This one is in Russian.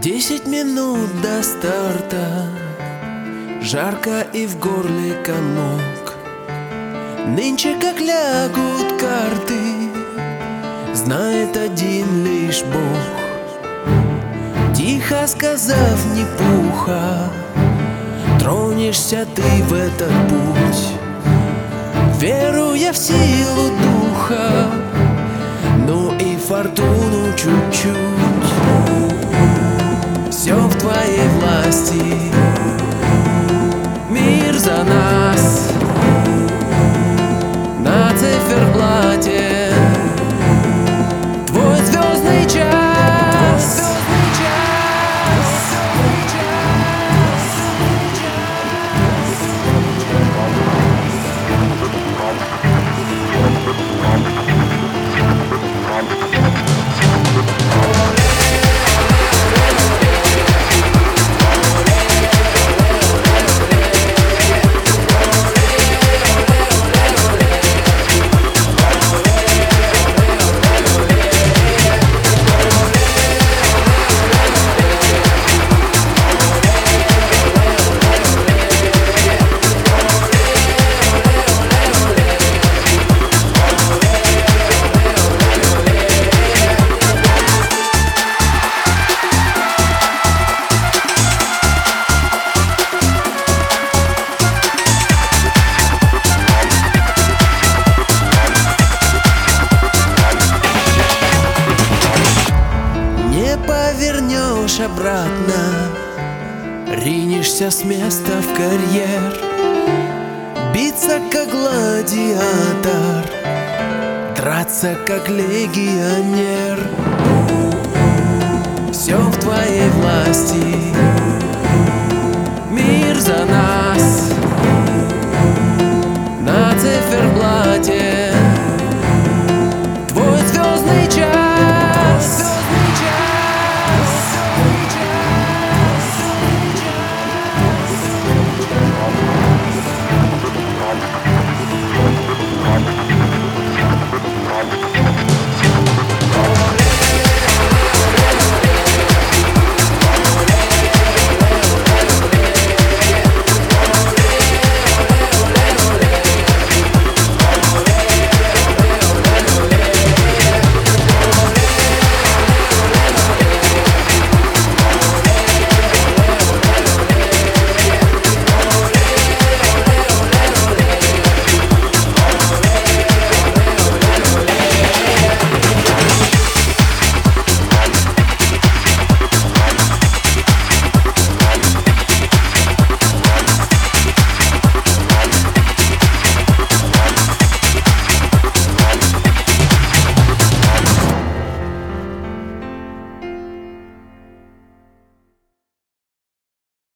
10 минут до старта, жарко и в горле комок. Нынче как лягут карты, знает один лишь Бог. Тихо сказав ни пуха, тронешься ты в этот путь, веруя в силу духа, ну и фортуну чуть-чуть. Все в твоей власти, мир за нас. На циферблате твой звездный час. Повернешь обратно, ринешься с места в карьер, биться как гладиатор, драться как легионер. Все в твоей власти, мир за нас.